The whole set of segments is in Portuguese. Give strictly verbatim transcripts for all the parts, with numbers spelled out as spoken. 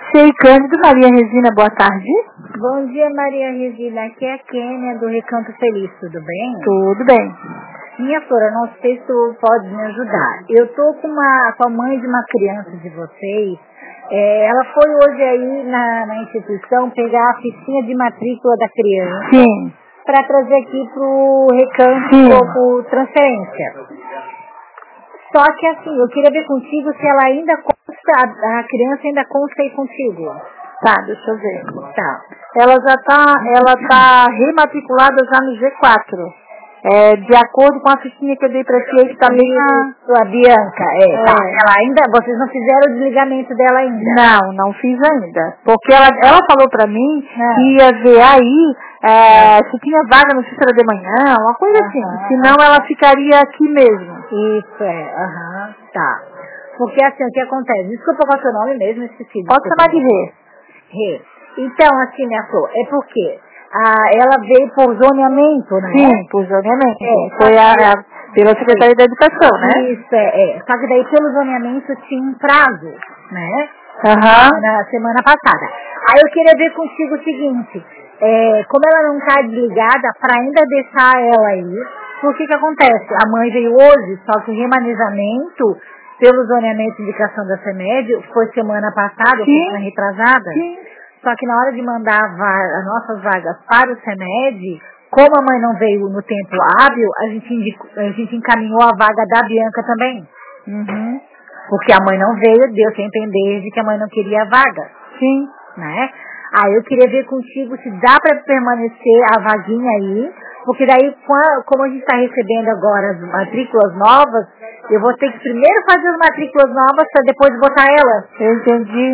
C I Cândido, Maria Regina, boa tarde. Bom dia, Maria Regina. Aqui é a Kênia, do Recanto Feliz, tudo bem? Tudo bem. Minha flora, não sei se tu pode me ajudar. Eu tô com, uma, com a mãe de uma criança de vocês. É, ela foi hoje aí na, na instituição pegar a fichinha de matrícula da criança. Sim. Para trazer aqui pro Recanto Sim. por, por transferência. Só que assim, eu queria ver contigo se ela ainda consta, a, a criança ainda consta aí contigo. Tá, deixa eu ver. Tá. Ela já tá, ela tá rematriculada já no G quatro. É, de acordo com a fichinha que eu dei pra ti, que tá bem a... a Bianca, é, é. Tá. Ela ainda, vocês não fizeram o desligamento dela ainda? Não, não fiz ainda. Porque ela, ela falou pra mim não. que ia ver aí é, se tinha vaga no Cícero de manhã, uma coisa Aham. assim. Senão ela ficaria aqui mesmo. Isso, é, aham, tá. Porque assim, o que acontece? Desculpa qual é o seu nome mesmo, esqueci. Pode chamar de Rê. Rê. Então, assim, minha flor, é porque ah, ela veio por zoneamento, né? Sim, por zoneamento. É, Foi a, a, pela Secretaria da Educação, né? Isso, é, é. Só que daí pelo zoneamento tinha um prazo, né? Uhum. Na semana passada. Aí eu queria ver contigo o seguinte, é, como ela não está desligada, para ainda deixar ela aí, o que que acontece? A mãe veio hoje, só que o remanejamento pelo zoneamento de indicação da CEMED foi semana passada, Sim. semana retrasada. Sim. Só que na hora de mandar a vaga, as nossas vagas para o CEMED, como a mãe não veio no tempo hábil, a gente, indicou, a gente encaminhou a vaga da Bianca também. Uhum. Porque a mãe não veio, deu a entender de que a mãe não queria a vaga. Sim. Né? Aí eu queria ver contigo se dá para permanecer a vaguinha aí, porque daí, como a gente está recebendo agora as matrículas novas, eu vou ter que primeiro fazer as matrículas novas para depois botar ela. Eu entendi.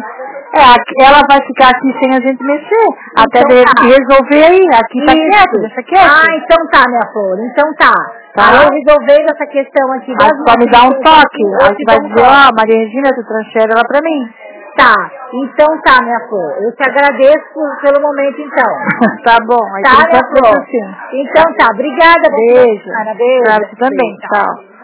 É, ela vai ficar aqui sem a gente mexer, então, até de tá. resolver aí. Aqui tá Isso. quieto, deixa quieto. Ah, então tá, minha flor, então tá. Tá. Aí eu resolvendo essa questão aqui das matrículas. Só me dá um toque. Aí você vai um dizer, ó, oh, Maria Regina, tu transfere ela pra mim. Tá, então tá, minha flor. Eu te agradeço pelo momento, então. Tá bom. Aí tá, minha flor. Assim. Então tá, obrigada. Beijo. Ana, beijo. Pra você também, tchau.